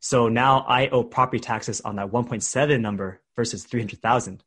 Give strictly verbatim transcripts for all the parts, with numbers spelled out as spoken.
So now I owe property taxes on that one point seven number versus three hundred thousand.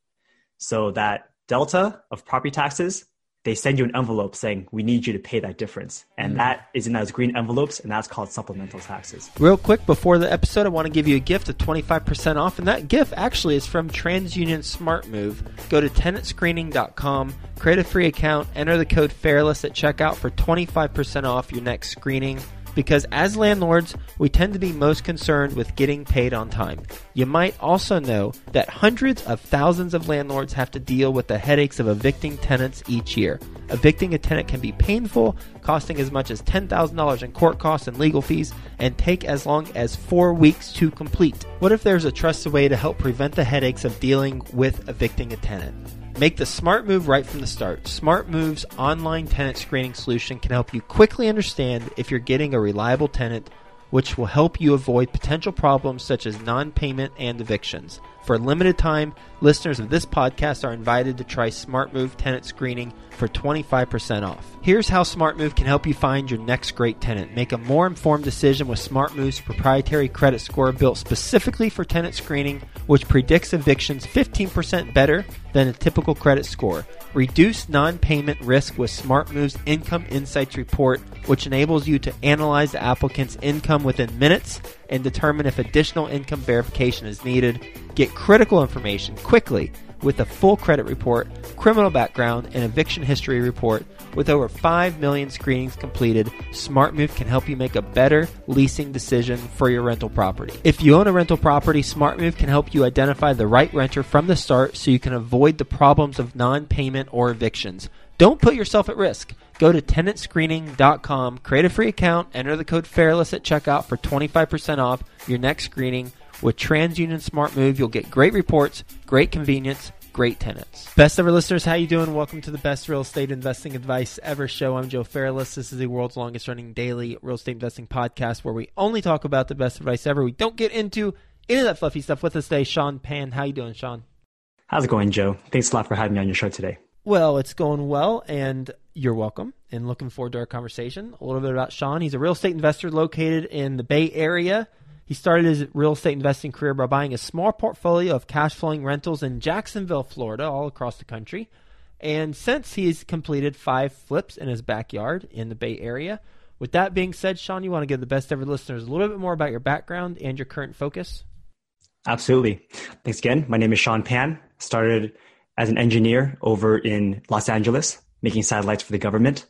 So that delta of property taxes, they send you an envelope saying, we need you to pay that difference. And mm. that is in those green envelopes, and that's called supplemental taxes. Real quick, before the episode, I want to give you a gift of twenty-five percent off. And that gift actually is from TransUnion SmartMove. Go to tenant screening dot com, create a free account, enter the code FAIRLESS at checkout for twenty-five percent off your next screening. Because as landlords, we tend to be most concerned with getting paid on time. You might also know that hundreds of thousands of landlords have to deal with the headaches of evicting tenants each year. Evicting a tenant can be painful, costing as much as ten thousand dollars in court costs and legal fees, and take as long as four weeks to complete. What if there's a trusted way to help prevent the headaches of dealing with evicting a tenant? Make the smart move right from the start. SmartMove's online tenant screening solution can help you quickly understand if you're getting a reliable tenant, which will help you avoid potential problems such as non-payment and evictions. For a limited time, listeners of this podcast are invited to try SmartMove tenant screening for twenty-five percent off. Here's how SmartMove can help you find your next great tenant. Make a more informed decision with SmartMove's proprietary credit score built specifically for tenant screening, which predicts evictions fifteen percent better than a typical credit score. Reduce non-payment risk with SmartMove's Income Insights report, which enables you to analyze the applicant's income within minutes and determine if additional income verification is needed. Get critical information quickly with a full credit report, criminal background, and eviction history report. With over five million screenings completed, SmartMove can help you make a better leasing decision for your rental property. If you own a rental property, SmartMove can help you identify the right renter from the start so you can avoid the problems of non-payment or evictions. Don't put yourself at risk. Go to tenant screening dot com, create a free account, enter the code FAIRLESS at checkout for twenty-five percent off your next screening. With TransUnion SmartMove, you'll get great reports, great convenience, great tenants. Best ever listeners, how you doing? Welcome to the best real estate investing advice ever show. I'm Joe Fairless. This is the world's longest running daily real estate investing podcast where we only talk about the best advice ever. We don't get into any of that fluffy stuff. With us today, Sean Pan. How you doing, Sean? How's it going, Joe? Thanks a lot for having me on your show today. Well, it's going well, and you're welcome, and looking forward to our conversation. A little bit about Sean. He's a real estate investor located in the Bay Area. He started his real estate investing career by buying a small portfolio of cash-flowing rentals in Jacksonville, Florida, all across the country. And since he's completed five flips in his backyard in the Bay Area. With that being said, Sean, you want to give the best ever listeners a little bit more about your background and your current focus? Absolutely. Thanks again. My name is Sean Pan. Started as an engineer over in Los Angeles, making satellites for the government.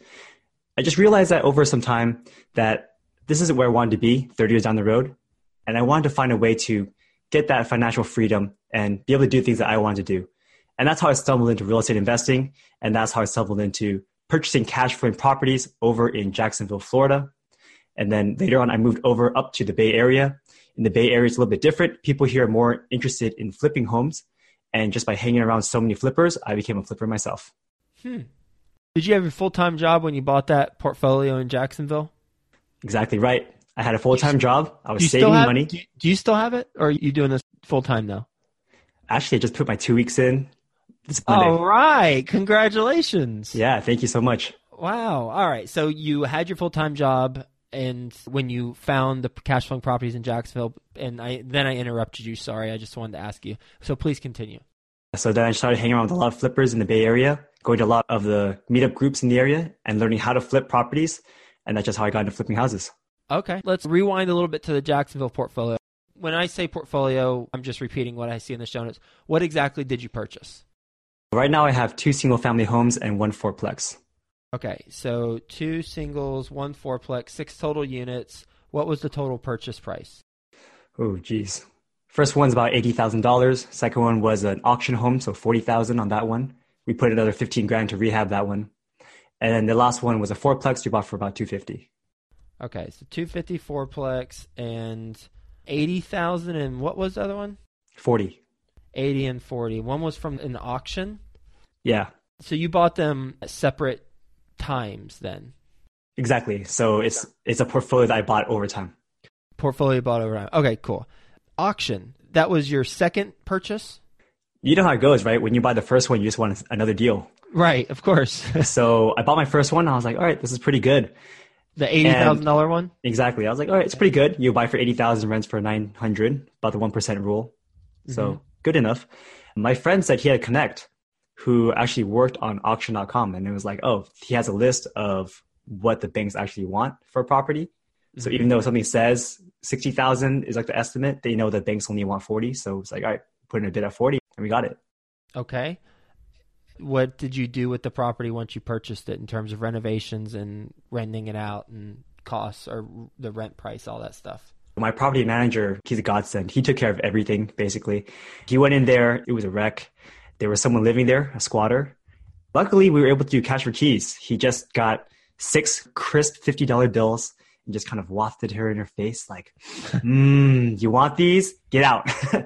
I just realized that over some time that this isn't where I wanted to be thirty years down the road. And I wanted to find a way to get that financial freedom and be able to do things that I wanted to do. And that's how I stumbled into real estate investing. And that's how I stumbled into purchasing cash flowing properties over in Jacksonville, Florida. And then later on, I moved over up to the Bay Area. In the Bay Area, it's a little bit different. People here are more interested in flipping homes. And just by hanging around so many flippers, I became a flipper myself. Hmm. Did you have your full-time job when you bought that portfolio in Jacksonville? Exactly right. I had a full-time job. I was do saving have, money. Do you, do you still have it, or are you doing this full-time now? Actually, I just put my two weeks in this Monday. All right. Congratulations. Yeah, thank you so much. Wow. All right. So you had your full-time job, and when you found the cash flowing properties in Jacksonville, and I then I interrupted you. Sorry. I just wanted to ask you. So please continue. So then I started hanging around with a lot of flippers in the Bay Area, going to a lot of the meetup groups in the area, and learning how to flip properties. And that's just how I got into flipping houses. Okay. Let's rewind a little bit to the Jacksonville portfolio. When I say portfolio, I'm just repeating what I see in the show notes. What exactly did you purchase? Right now I have two single-family homes and one fourplex. Okay. So two singles, one fourplex, six total units. What was the total purchase price? Oh, geez. First one's about eighty thousand dollars. Second one was an auction home, so forty thousand dollars on that one. We put another fifteen grand to rehab that one. And then the last one was a fourplex we bought for about two hundred fifty thousand dollars. Okay, so two hundred fifty fourplex and eighty thousand, and what was the other one? forty. eighty and forty. One was from an auction? Yeah. So you bought them at separate times then? Exactly. So it's it's a portfolio that I bought over time. Portfolio bought over time. Okay, cool. Auction. That was your second purchase? You know how it goes, right? When you buy the first one, you just want another deal. Right, of course. So I bought my first one. I was like, all right, this is pretty good. The eighty thousand dollars one? Exactly. I was like, all right, it's pretty good. You buy for eighty thousand, rents for nine hundred, about the one percent rule. So mm-hmm. good enough. My friend said he had a connect who actually worked on auction dot com, and it was like, oh, he has a list of what the banks actually want for a property. Mm-hmm. So even though something says sixty thousand is like the estimate, they know that banks only want forty. So it's like, all right, put in a bid at forty and we got it. Okay. What did you do with the property once you purchased it in terms of renovations and renting it out and costs or the rent price, all that stuff? My property manager, he's a godsend. He took care of everything, basically. He went in there. It was a wreck. There was someone living there, a squatter. Luckily, we were able to do cash for keys. He just got six crisp fifty dollar bills and just kind of wafted her in her face like, mm, you want these? Get out.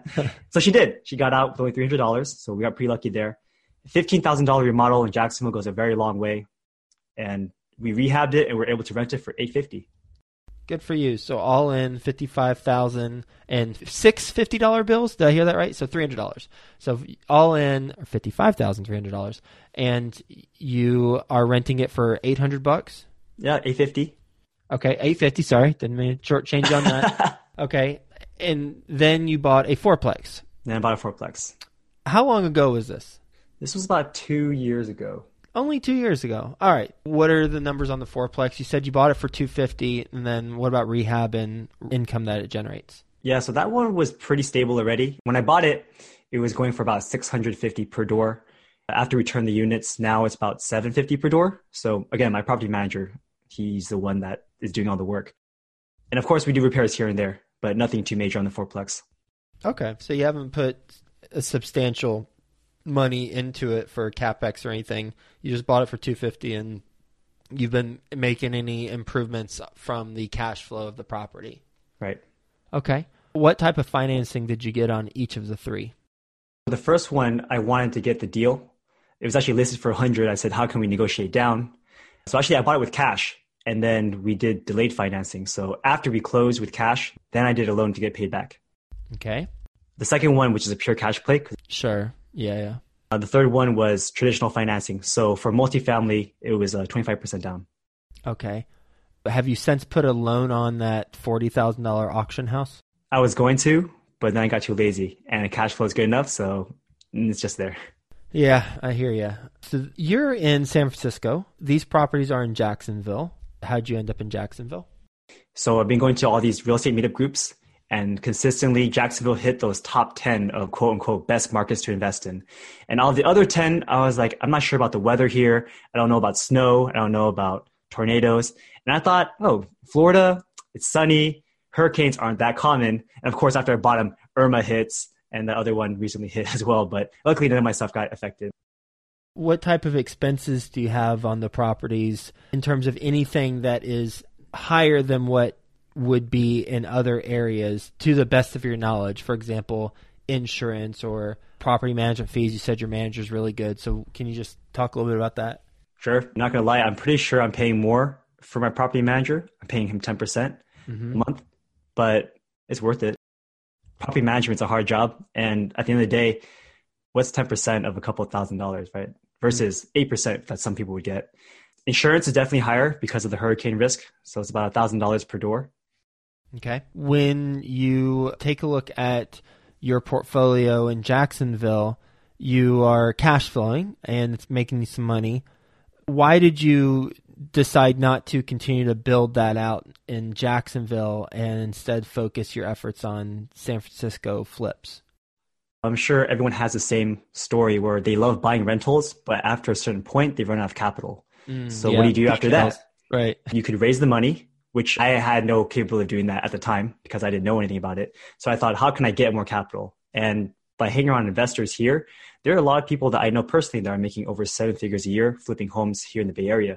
So she did. She got out with only three hundred dollars. So we got pretty lucky there. fifteen thousand dollars remodel in Jacksonville goes a very long way. And we rehabbed it and we're able to rent it for eight hundred fifty dollars. Good for you. So all in fifty-five thousand dollars and six fifty dollar bills. Did I hear that right? So three hundred dollars. So all in fifty-five thousand three hundred dollars, and you are renting it for eight hundred bucks. Yeah, eight hundred fifty dollars. Okay, eight hundred fifty dollars. Sorry, didn't mean to shortchange on that. Okay, and then you bought a fourplex. Then I bought a fourplex. How long ago was this? This was about two years ago. Only two years ago. All right. What are the numbers on the fourplex? You said you bought it for two hundred fifty dollars, and then what about rehab and income that it generates? Yeah, so that one was pretty stable already. When I bought it, it was going for about six hundred fifty dollars per door. After we turned the units, now it's about seven hundred fifty dollars per door. So again, my property manager, he's the one that is doing all the work. And of course, we do repairs here and there, but nothing too major on the fourplex. Okay, so you haven't put a substantial money into it for CapEx or anything. You just bought it for two hundred fifty dollars, and you've been making any improvements from the cash flow of the property. Right. Okay. What type of financing did you get on each of the three? The first one, I wanted to get the deal. It was actually listed for one hundred. I said, how can we negotiate down? So actually, I bought it with cash, and then we did delayed financing. So after we closed with cash, then I did a loan to get paid back. Okay. The second one, which is a pure cash play. Sure. Yeah, yeah. Uh, the third one was traditional financing. So for multifamily, it was uh, twenty-five percent down. Okay. Have you since put a loan on that forty thousand dollars auction house? I was going to, but then I got too lazy, and the cash flow is good enough, so it's just there. Yeah, I hear you. So you're in San Francisco. These properties are in Jacksonville. How'd you end up in Jacksonville? So I've been going to all these real estate meetup groups, and consistently Jacksonville hit those top ten of quote unquote best markets to invest in. And all the other ten, I was like, I'm not sure about the weather here. I don't know about snow. I don't know about tornadoes. And I thought, oh, Florida, it's sunny. Hurricanes aren't that common. And of course, after I bought them, Irma hits, and the other one recently hit as well. But luckily, none of my stuff got affected. What type of expenses do you have on the properties in terms of anything that is higher than what would be in other areas to the best of your knowledge? For example, insurance or property management fees. You said your manager's really good. So can you just talk a little bit about that? Sure. Not going to lie. I'm pretty sure I'm paying more for my property manager. I'm paying him ten percent mm-hmm. a month, but it's worth it. Property management's a hard job. And at the end of the day, what's ten percent of a couple of thousand dollars, right? Versus mm-hmm. eight percent that some people would get. Insurance is definitely higher because of the hurricane risk. So it's about one thousand dollars per door. Okay. When you take a look at your portfolio in Jacksonville, you are cash flowing and it's making you some money. Why did you decide not to continue to build that out in Jacksonville and instead focus your efforts on San Francisco flips? I'm sure everyone has the same story where they love buying rentals, but after a certain point, they run out of capital. Mm, so yeah. What do you do after that? Right. You could raise the money, which I had no capability of doing that at the time because I didn't know anything about it. So I thought, how can I get more capital? And by hanging around investors here, there are a lot of people that I know personally that are making over seven figures a year flipping homes here in the Bay Area.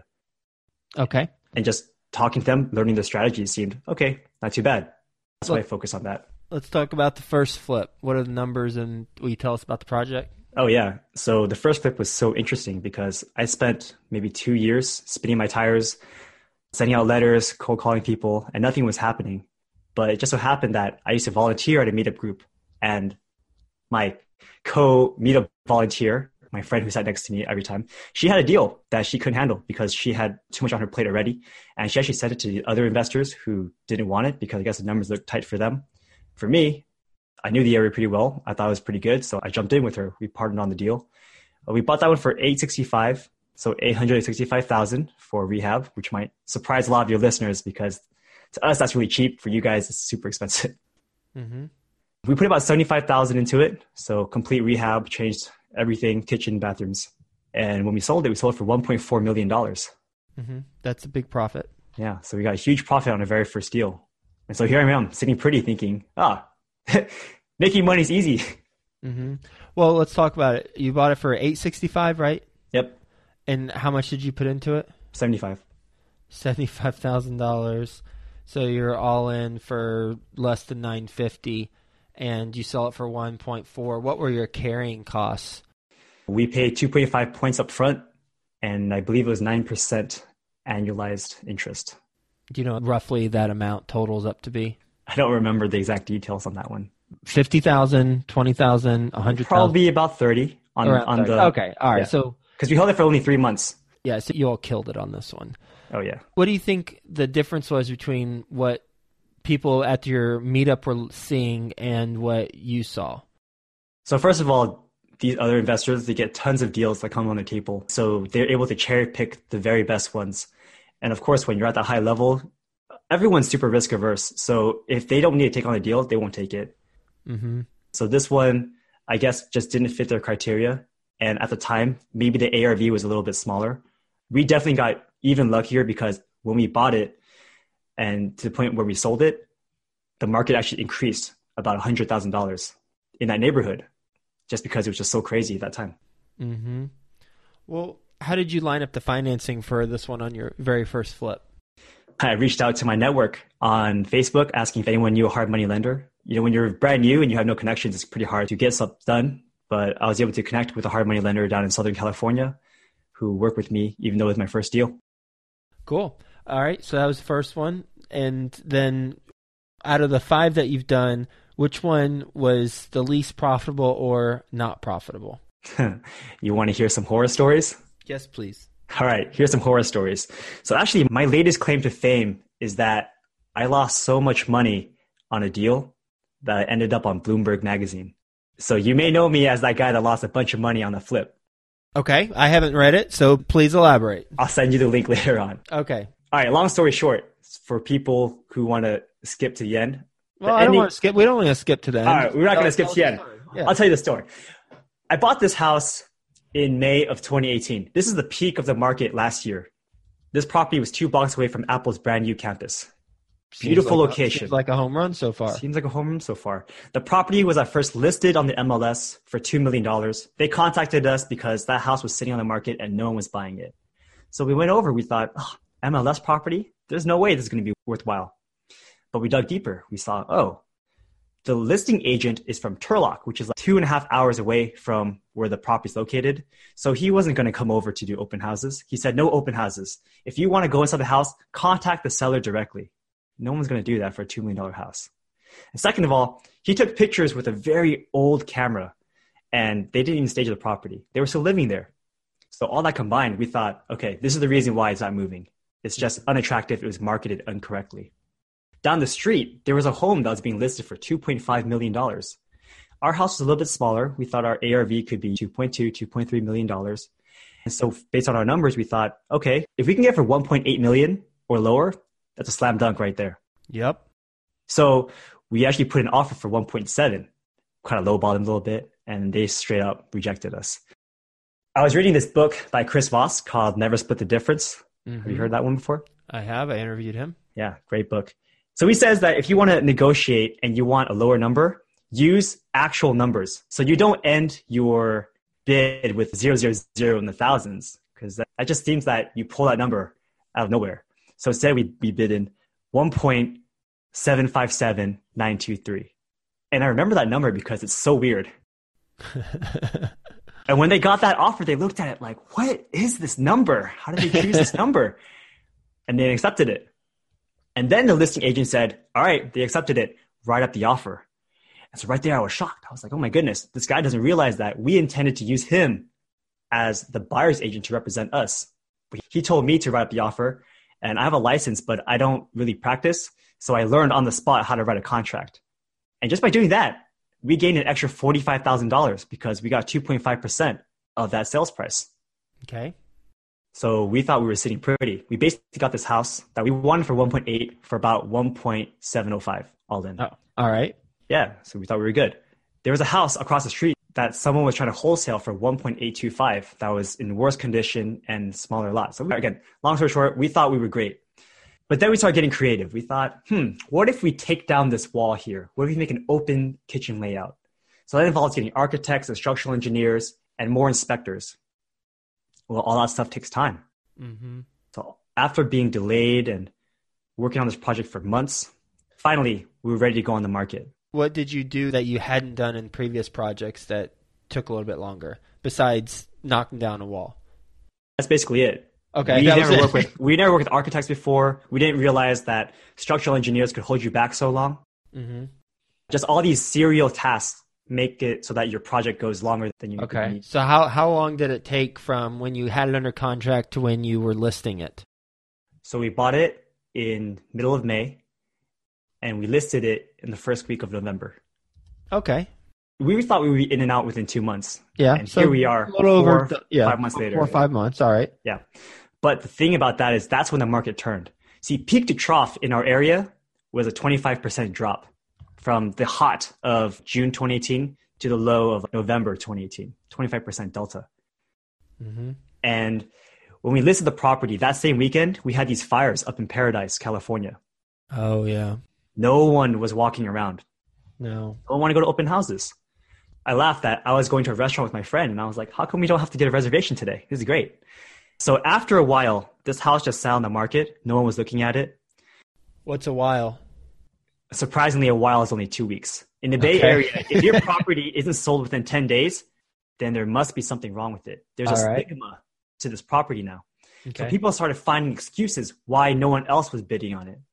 Okay. And just talking to them, learning the strategies seemed, okay, not too bad. That's why I focus on that. Let's talk about the first flip. What are the numbers and will you tell us about the project? Oh, yeah. So the first flip was so interesting because I spent maybe two years spinning my tires, sending out letters, cold calling people, and nothing was happening. But it just so happened that I used to volunteer at a meetup group, and my co-meetup volunteer my friend who sat next to me every time, she had a deal that she couldn't handle because she had too much on her plate already. And she actually sent it to the other investors who didn't want it because I guess the numbers looked tight for them. For me, I knew the area pretty well. I thought it was pretty good. So I jumped in with her. We partnered on the deal. We bought that one for eight sixty-five. So eight hundred sixty-five thousand for rehab, which might surprise a lot of your listeners because to us, that's really cheap. For you guys, it's super expensive. Mm-hmm. We put about seventy-five thousand into it. So complete rehab, changed everything, kitchen, bathrooms. And when we sold it, we sold it for one point four million dollars. Mm-hmm. That's a big profit. Yeah. So we got a huge profit on the very first deal. And so here I am sitting pretty thinking, ah, making money is easy. Mm-hmm. Well, let's talk about it. You bought it for eight sixty-five, right? Yep. And how much did you put into it? seventy-five. seventy-five thousand dollars. So you're all in for less than nine fifty, and you sell it for one point four. What were your carrying costs? We paid two point five points up front, and I believe it was nine percent annualized interest. Do you know what roughly that amount totals up to be? I don't remember the exact details on that one. fifty thousand, twenty thousand, one hundred thousand? Probably about thirty on, on thirty. the... Okay, all right. Yeah. So because we held it for only three months. Yeah, so you all killed it on this one. Oh, yeah. What do you think the difference was between what people at your meetup were seeing and what you saw? So first of all, these other investors, they get tons of deals that come on the table. So they're able to cherry pick the very best ones. And of course, when you're at that high level, everyone's super risk averse. So if they don't need to take on a deal, they won't take it. Mm-hmm. So this one, I guess, just didn't fit their criteria. And at the time, maybe the A R V was a little bit smaller. We definitely got even luckier because when we bought it and to the point where we sold it, the market actually increased about one hundred thousand dollars in that neighborhood just because it was just so crazy at that time. Mm-hmm. Well, how did you line up the financing for this one on your very first flip? I reached out to my network on Facebook asking if anyone knew a hard money lender. You know, when you're brand new and you have no connections, it's pretty hard to get stuff done. But I was able to connect with a hard money lender down in Southern California who worked with me, even though it was my first deal. Cool. All right. So that was the first one. And then out of the five that you've done, which one was the least profitable or not profitable? You want to hear some horror stories? Yes, please. All right. Here's some horror stories. So actually, my latest claim to fame is that I lost so much money on a deal that I ended up on Bloomberg Magazine. So you may know me as that guy that lost a bunch of money on a flip. Okay. I haven't read it, so please elaborate. I'll send you the link later on. Okay. All right. Long story short, for people who want to skip to the end. Well, the I don't ending... want to skip. We don't want to skip to the end. All right. We're not going to skip to the end. Yeah. I'll tell you the story. I bought this house in May of twenty eighteen. This is the peak of the market last year. This property was two blocks away from Apple's brand new campus. Beautiful like location. A, seems like a home run so far. Seems like a home run so far. The property was at first listed on the M L S for two million dollars. They contacted us because that house was sitting on the market and no one was buying it. So we went over. We thought, oh, M L S property? There's no way this is going to be worthwhile. But we dug deeper. We saw, oh, the listing agent is from Turlock, which is like two and a half hours away from where the property is located. So he wasn't going to come over to do open houses. He said, no open houses. If you want to go inside the house, contact the seller directly. No one's going to do that for a two million dollars house. And second of all, he took pictures with a very old camera and they didn't even stage the property. They were still living there. So all that combined, we thought, okay, this is the reason why it's not moving. It's just unattractive. It was marketed incorrectly. Down the street, there was a home that was being listed for two point five million dollars. Our house was a little bit smaller. We thought our A R V could be two point two, two point three million dollars. And so based on our numbers, we thought, okay, if we can get for one point eight million or lower, that's a slam dunk right there. Yep. So we actually put an offer for one point seven, kind of lowballed them a little bit, and they straight up rejected us. I was reading this book by Chris Voss called Never Split the Difference. Mm-hmm. Have you heard that one before? I have. I interviewed him. Yeah, great book. So he says that if you want to negotiate and you want a lower number, use actual numbers. So you don't end your bid with zero, zero, zero in the thousands, because that, that just seems that you pull that number out of nowhere. So instead we, we bid in one point seven five seven nine two three. And I remember that number because it's so weird. And when they got that offer, they looked at it like, what is this number? How did they choose this number? And they accepted it. And then the listing agent said, all right, they accepted it. Write up the offer. And so right there, I was shocked. I was like, oh my goodness, this guy doesn't realize that we intended to use him as the buyer's agent to represent us. He told me to write up the offer, and I have a license, but I don't really practice. So I learned on the spot how to write a contract. And just by doing that, we gained an extra forty-five thousand dollars because we got two point five percent of that sales price. Okay. So we thought we were sitting pretty. We basically got this house that we wanted for one point eight for about one point seven oh five all in. Oh, all right. Yeah. So we thought we were good. There was a house across the street that someone was trying to wholesale for one point eight two five that was in worse condition and smaller lot. So we, again, long story short, we thought we were great. But then we started getting creative. We thought, hmm, what if we take down this wall here? What if we make an open kitchen layout? So that involves getting architects and structural engineers and more inspectors. Well, all that stuff takes time. Mm-hmm. So after being delayed and working on this project for months, finally, we were ready to go on the market. What did you do that you hadn't done in previous projects that took a little bit longer, besides knocking down a wall? That's basically it. Okay, we that never was worked it. with we never worked with architects before. We didn't realize that structural engineers could hold you back so long. Mm-hmm. Just all these serial tasks make it so that your project goes longer than you Okay. need. So how how long did it take from when you had it under contract to when you were listing it? So we bought it in middle of May, and we listed it in the first week of November. Okay. We thought we would be in and out within two months. Yeah. And so here we are, a little four, over th- yeah, five months later. Four or five months. All right. Yeah. But the thing about that is that's when the market turned. See, peak to trough in our area was a twenty-five percent drop from the hot of June twenty eighteen to the low of November twenty eighteen, twenty-five percent delta. Mm-hmm. And when we listed the property that same weekend, we had these fires up in Paradise, California. Oh, yeah. No one was walking around. No. No one wanted to go to open houses. I laughed that I was going to a restaurant with my friend, and I was like, how come we don't have to get a reservation today? This is great. So after a while, this house just sat on the market. No one was looking at it. What's a while? Surprisingly, a while is only two weeks. In the Bay Okay. Area, if your property isn't sold within ten days, then there must be something wrong with it. There's a All right. stigma to this property now. Okay. So people started finding excuses why no one else was bidding on it.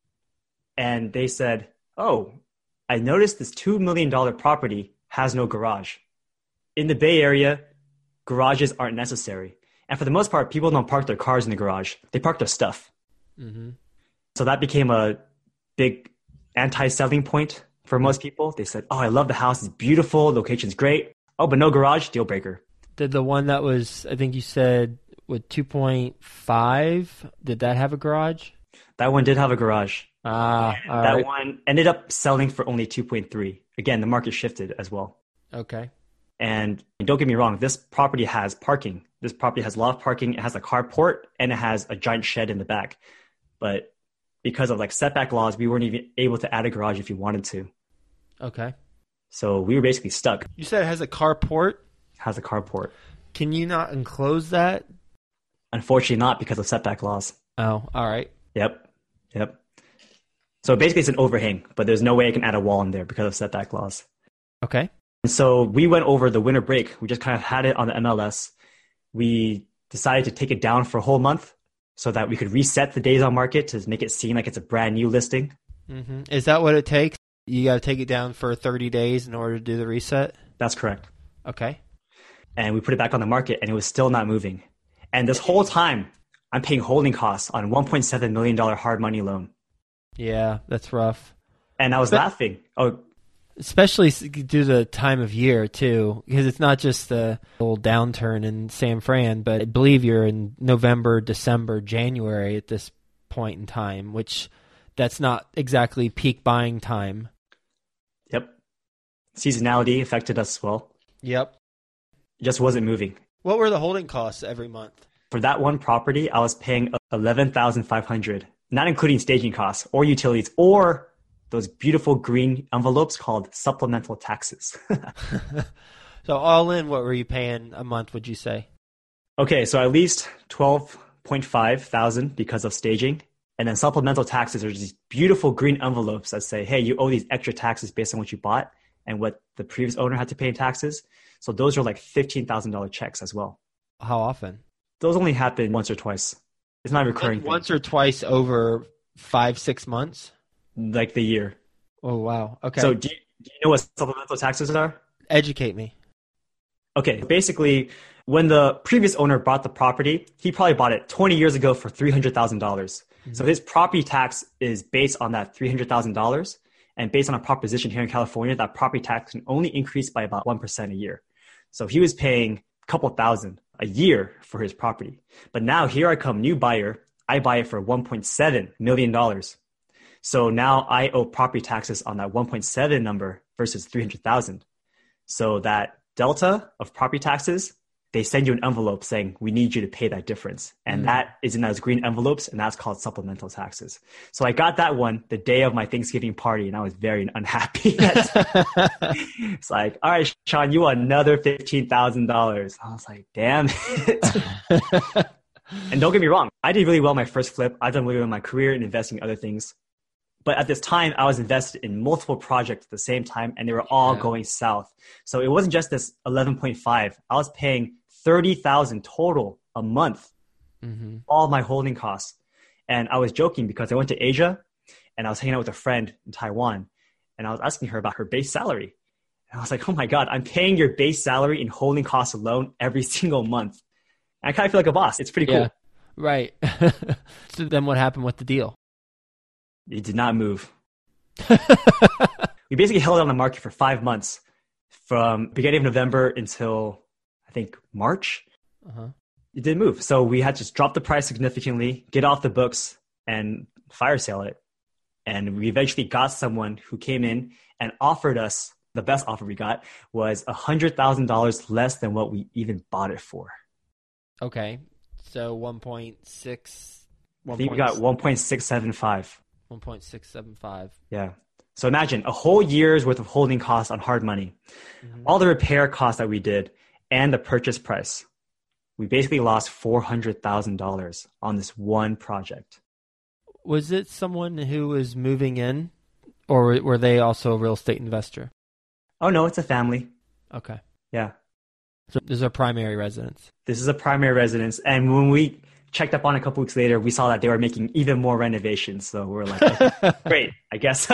And they said, oh, I noticed this two million dollars property has no garage. In the Bay Area, garages aren't necessary. And for the most part, people don't park their cars in the garage. They park their stuff. Mm-hmm. So that became a big anti-selling point for most people. They said, oh, I love the house. It's beautiful. Location's great. Oh, but no garage, deal breaker. Did the one that was, I think you said, with two point five, did that have a garage? That one did have a garage. Ah, all that right. one ended up selling for only two point three. Again, the market shifted as well. Okay. And don't get me wrong, this property has parking. This property has loft parking. It has a carport, and it has a giant shed in the back. But because of like setback laws, we weren't even able to add a garage if you wanted to. Okay. So we were basically stuck. You said it has a carport. Has a carport. Can you not enclose that? Unfortunately not, because of setback laws. Oh, all right. Yep. Yep. So basically it's an overhang, but there's no way I can add a wall in there because of setback laws. Okay. And so we went over the winter break. We just kind of had it on the M L S. We decided to take it down for a whole month so that we could reset the days on market to make it seem like it's a brand new listing. Mm-hmm. Is that what it takes? You got to take it down for thirty days in order to do the reset? That's correct. Okay. And we put it back on the market, and it was still not moving. And this whole time, I'm paying holding costs on a one point seven million dollars hard money loan. Yeah, that's rough. And I was But- laughing. Oh, Especially s- due to the time of year, too, because it's not just the little downturn in San Fran, but I believe you're in November, December, January at this point in time, which that's not exactly peak buying time. yep. Seasonality affected us as well. Yep. It just wasn't moving. What were the holding costs every month? For that one property, I was paying eleven thousand five hundred dollars, not including staging costs or utilities or those beautiful green envelopes called supplemental taxes. So all in, what were you paying a month, would you say? Okay, so at least twelve point five thousand because of staging. And then supplemental taxes are these beautiful green envelopes that say, hey, you owe these extra taxes based on what you bought and what the previous owner had to pay in taxes. So those are like fifteen thousand dollars checks as well. How often? Those only happen once or twice. It's not a recurring thing. Once or twice over five, six months? Like the year. Oh, wow. Okay. So do you, do you know what supplemental taxes are? Educate me. Okay, basically, When the previous owner bought the property, he probably bought it twenty years ago for three hundred thousand dollars. Mm-hmm. So his property tax is based on that three hundred thousand dollars. And based on a proposition here in California, that property tax can only increase by about one percent a year. So he was paying a couple thousand a year for his property. But now here I come, new buyer. I buy it for one point seven million dollars. So now I owe property taxes on that one point seven number versus three hundred thousand. So that delta of property taxes, they send you an envelope saying, we need you to pay that difference. And mm. that is in those green envelopes, and that's called supplemental taxes. So I got that one the day of my Thanksgiving party, and I was very unhappy. It's like, all right, Sean, you want another fifteen thousand dollars. I was like, damn it. And don't get me wrong, I did really well my first flip. I've done really well in my career in investing in other things. But at this time, I was invested in multiple projects at the same time, and they were all yeah. going south. So it wasn't just this eleven point five. I was paying thirty thousand total a month, mm-hmm. all my holding costs. And I was joking because I went to Asia and I was hanging out with a friend in Taiwan, and I was asking her about her base salary. And I was like, oh my God, I'm paying your base salary in holding costs alone every single month. And I kind of feel like a boss. It's pretty cool. Yeah, right. So then what happened with the deal? It did not move. We basically held it on the market for five months from beginning of November until I think March. Uh-huh. It didn't move. So we had to drop the price significantly, get off the books, and fire sale it. And we eventually got someone who came in and offered us, the best offer we got was one hundred thousand dollars less than what we even bought it for. Okay. So one point six. I think we got one point six seven five. one point six seven five. Yeah. So imagine a whole year's worth of holding costs on hard money, mm-hmm. all the repair costs that we did, and the purchase price. We basically lost four hundred thousand dollars on this one project. Was it someone who was moving in, or were they also a real estate investor? Oh, no, it's a family. Okay. Yeah. So this is a primary residence. This is a primary residence. And when we checked up on it a couple weeks later, we saw that they were making even more renovations. So we're like, okay, great, I guess.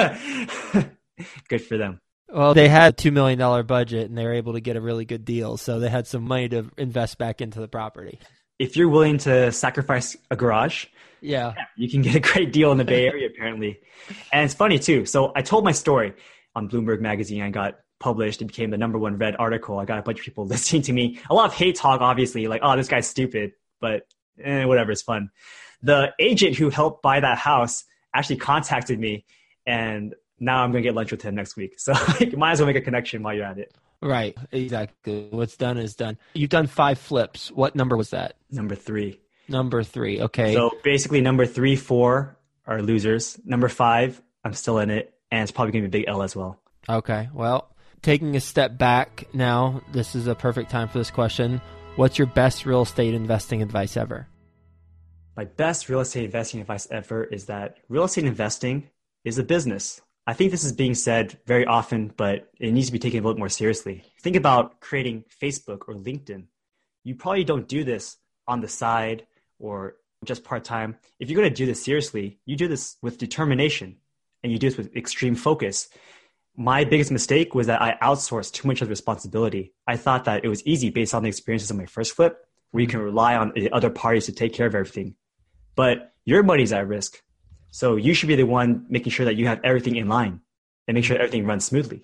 Good for them. Well, they had a two million dollars budget and they were able to get a really good deal. So they had some money to invest back into the property. If you're willing to sacrifice a garage, yeah, you can get a great deal in the Bay Area, apparently. And it's funny, too. So I told my story on Bloomberg Magazine. I got published. It became the number one read article. I got a bunch of people listening to me. A lot of hate talk, obviously, like, oh, this guy's stupid. But eh, whatever, it's fun. The agent who helped buy that house actually contacted me, and now I'm going to get lunch with him next week. So you might as well make a connection while you're at it. Right, exactly. What's done is done. You've done five flips. What number was that? Number three. Number three, okay. So basically number three, four are losers. Number five, I'm still in it, and it's probably going to be a big L as well. Okay, well, taking a step back now, this is a perfect time for this question. What's your best real estate investing advice ever? My best real estate investing advice ever is that real estate investing is a business. I think this is being said very often, but it needs to be taken a little more seriously. Think about creating Facebook or LinkedIn. You probably don't do this on the side or just part-time. If you're going to do this seriously, you do this with determination and you do this with extreme focus. My biggest mistake was that I outsourced too much of the responsibility. I thought that it was easy based on the experiences of my first flip, where you can rely on the other parties to take care of everything. But your money's at risk. So you should be the one making sure that you have everything in line and make sure everything runs smoothly.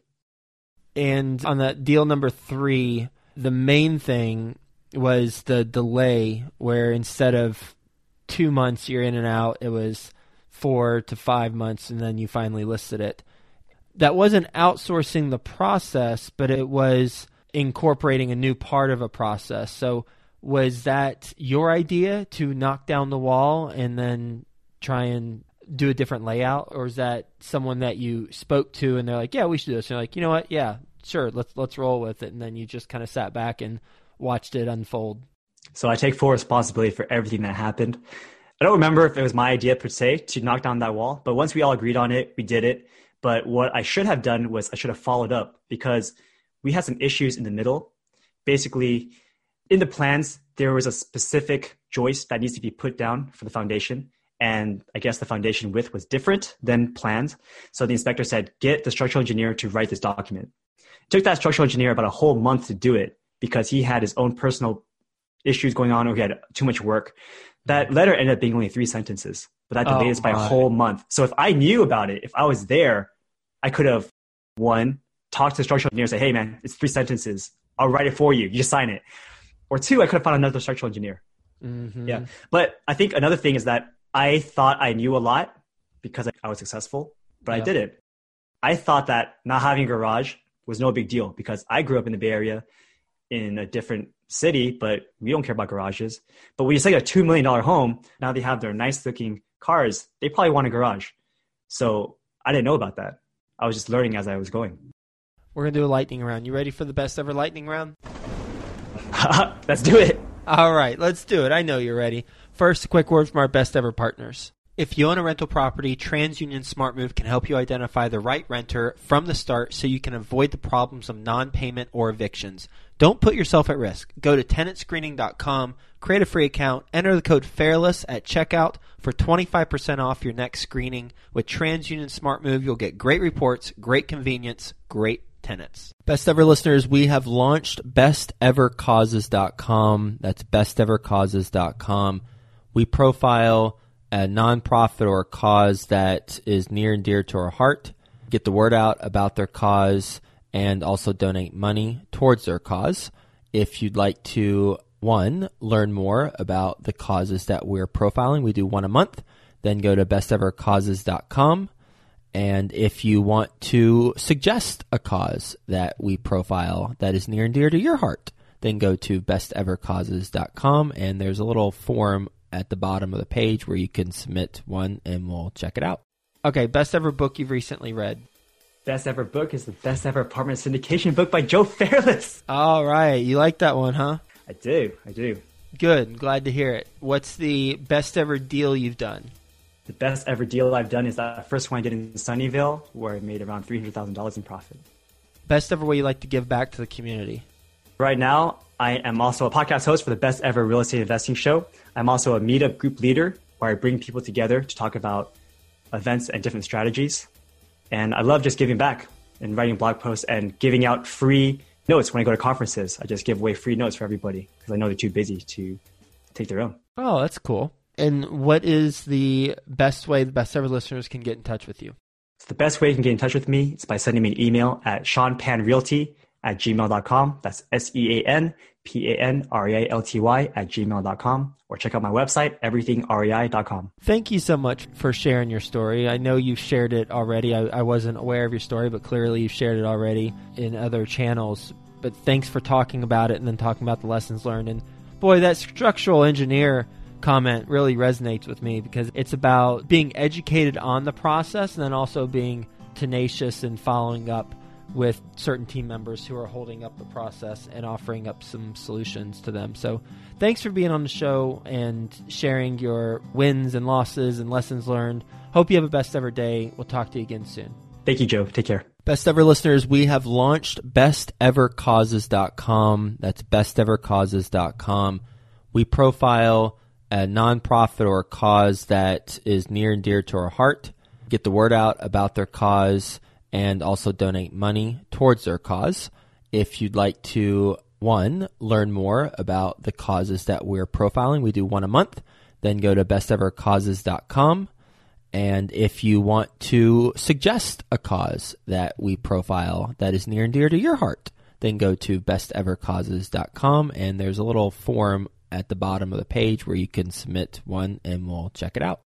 And on that deal number three, the main thing was the delay, where instead of two months you're in and out, it was four to five months, and then you finally listed it. That wasn't outsourcing the process, but it was incorporating a new part of a process. So was that your idea to knock down the wall and then try and do a different layout? Or is that someone that you spoke to and they're like, yeah, we should do this? And you're like, you know what? Yeah, sure. Let's, let's roll with it. And then you just kind of sat back and watched it unfold. So I take full responsibility for everything that happened. I don't remember if it was my idea per se to knock down that wall, but once we all agreed on it, we did it. But what I should have done was I should have followed up, because we had some issues in the middle. Basically, in the plans, there was a specific joist that needs to be put down for the foundation. And I guess the foundation width was different than planned. So the inspector said, get the structural engineer to write this document. It took that structural engineer about a whole month to do it, because he had his own personal issues going on or he had too much work. That letter ended up being only three sentences, but that delayed Oh, us by a my. whole month. So if I knew about it, if I was there, I could have, one, talked to the structural engineer and say, hey, man, it's three sentences. I'll write it for you. You just sign it. Or two, I could have found another structural engineer. Mm-hmm. Yeah. But I think another thing is that I thought I knew a lot because I was successful, but Yeah. I didn't. I thought that not having a garage was no big deal because I grew up in the Bay Area in a different city, but we don't care about garages. But when you say a two million dollars home, now they have their nice looking cars, they probably want a garage. So I didn't know about that. I was just learning as I was going. We're going to do a lightning round. You ready for the best ever lightning round? Let's do it. All right, let's do it. I know you're ready. First, a quick word from our best ever partners. If you own a rental property, TransUnion SmartMove can help you identify the right renter from the start so you can avoid the problems of non-payment or evictions. Don't put yourself at risk. Go to tenant screening dot com, create a free account, enter the code FAIRLESS at checkout for twenty-five percent off your next screening. With TransUnion SmartMove, you'll get great reports, great convenience, great tenants. Best ever listeners, we have launched best ever causes dot com. That's best ever causes dot com. We profile a nonprofit or a cause that is near and dear to our heart, get the word out about their cause, and also donate money towards their cause. If you'd like to, one, learn more about the causes that we're profiling, we do one a month, then go to best ever causes dot com. And if you want to suggest a cause that we profile that is near and dear to your heart, then go to best ever causes dot com, and there's a little form at the bottom of the page where you can submit one and we'll check it out. Okay, best ever book you've recently read. Best ever book is the best ever apartment syndication book by Joe Fairless. All right, you like that one, huh? I do, I do. Good, I'm glad to hear it. What's the best ever deal you've done? The best ever deal I've done is that first one I did in Sunnyvale where I made around three hundred thousand dollars in profit. Best ever way you like to give back to the community? Right now, I am also a podcast host for the Best Ever Real Estate Investing Show. I'm also a meetup group leader where I bring people together to talk about events and different strategies. And I love just giving back and writing blog posts and giving out free notes when I go to conferences. I just give away free notes for everybody because I know they're too busy to take their own. Oh, that's cool. And what is the best way the Best Ever listeners can get in touch with you? So the best way you can get in touch with me is by sending me an email at seanpanrealty at gmail dot com. That's S E A N P A N R E A L T Y at gmail dot com. Or check out my website, everything R E I dot com. Thank you so much for sharing your story. I know you've shared it already. I, I wasn't aware of your story, but clearly you've shared it already in other channels. But thanks for talking about it and then talking about the lessons learned. And boy, that structural engineer comment really resonates with me because it's about being educated on the process and then also being tenacious and following up with certain team members who are holding up the process and offering up some solutions to them. So thanks for being on the show and sharing your wins and losses and lessons learned. Hope you have a best ever day. We'll talk to you again soon. Thank you, Joe. Take care. Best ever listeners, we have launched best ever causes dot com. That's best ever causes dot com. We profile a nonprofit or a cause that is near and dear to our heart, get the word out about their cause, and also donate money towards their cause. If you'd like to, one, learn more about the causes that we're profiling, we do one a month, then go to best ever causes dot com. And if you want to suggest a cause that we profile that is near and dear to your heart, then go to best ever causes dot com, and there's a little form at the bottom of the page where you can submit one and we'll check it out.